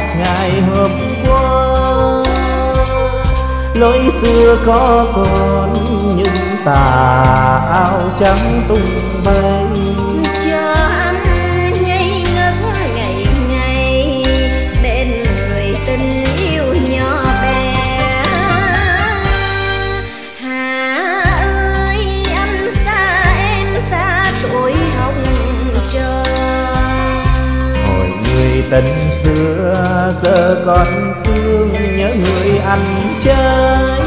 cách ngày hôm qua. Lối xưa có còn nhưng tà áo trắng tung bay. Cho anh ngây ngất ngày ngày bên người tình yêu nhỏ bé. Hà ơi anh xa em xa tuổi hồng tròn. Hồi người tình xưa giờ còn thương nhớ người anh trai.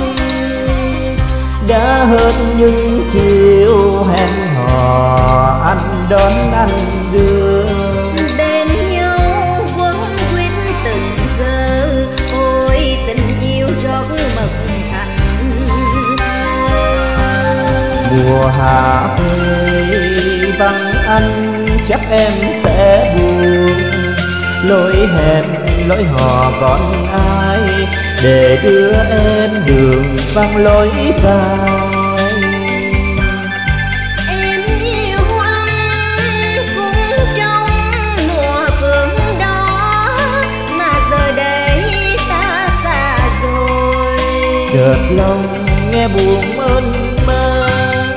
Đã hết những chiều hẹn hò anh đón anh đưa. Bên nhau quấn quýt từng giờ, ôi tình yêu rót mật thành thơ. Mùa hạ phơi vắng anh chắc em sẽ buồn. Lối hẹn lối hò còn ai để đưa em đường vắng lối xa. Em yêu anh cũng trong mùa phương đó, mà giờ đây ta xa rồi. Chợt lòng nghe buồn mênh mang.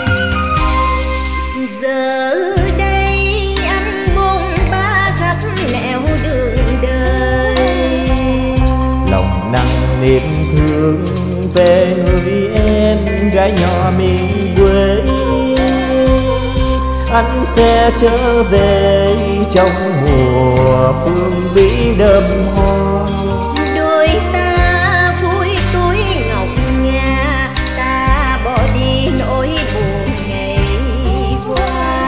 Giờ đây anh bôn ba khắp nẻo đường đời. Lòng nặng niềm thương về người em gái nhỏ miền quê. Anh sẽ trở về trong mùa phương vĩ đơm hoa. Đôi ta vui túi ngọc ngà, ta bỏ đi nỗi buồn ngày qua.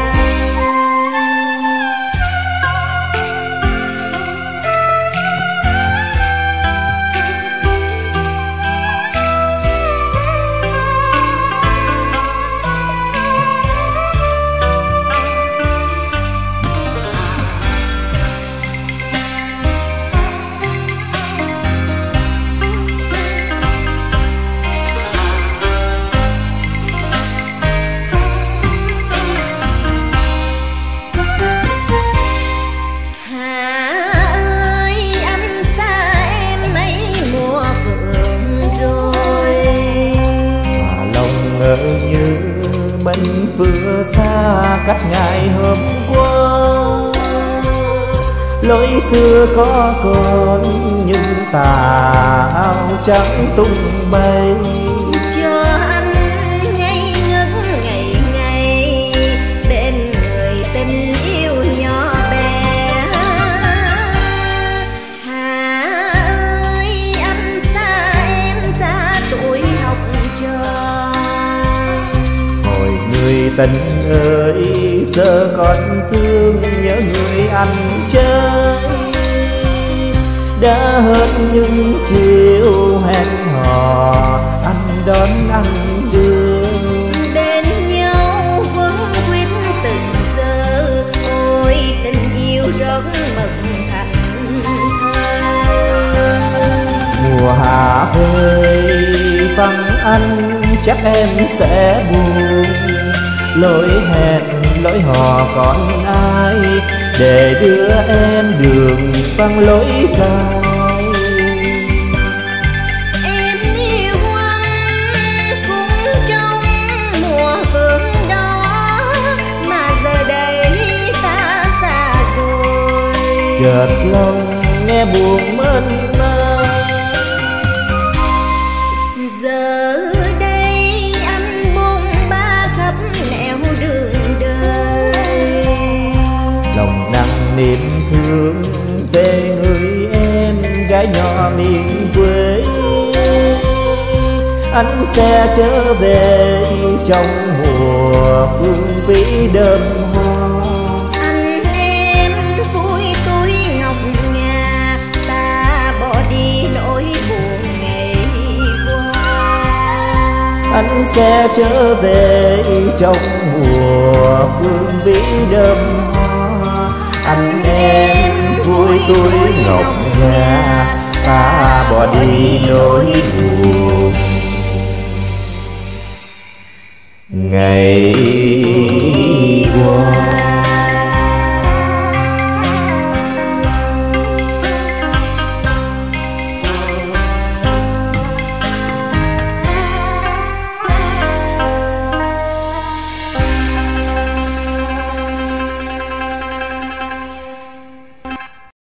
Như mình vừa xa cách ngày hôm qua. Lối xưa có còn nhưng tà áo trắng tung bay. Cho anh ngây ngất ngày ngày bên người tình yêu nhỏ bé. Hà ơi anh xa em xa tuổi học trò. Người tình ơi giờ còn thương nhớ người anh trai. Đã hết những chiều hẹn hò anh đón anh đưa. Bên nhau quấn quýt từng giờ, ôi tình yêu rót mật thành thơ. Mùa hạ phơi vắng anh chắc em sẽ buồn. Lối hẹn lối hò còn ai để đưa em đường vắng lối xa. Em yêu anh cũng trong mùa phương đó, mà giờ đây ta xa rồi. Chợt lòng nghe buồn mênh mang. Giờ đây anh bôn ba khắp nẻo đường đời. Lòng nặng niềm thương về người em gái nhỏ miền quê. Anh sẽ trở về trong mùa phương vĩ đơm hoa. Anh em vui túi ngọc ngà, ta bỏ đi nỗi buồn ngày qua. Anh sẽ trở về trong mùa phương vĩ đơm hoa. Anh em vui tuổi ngọc ngà, ta bỏ đi nỗi buồn ngày qua.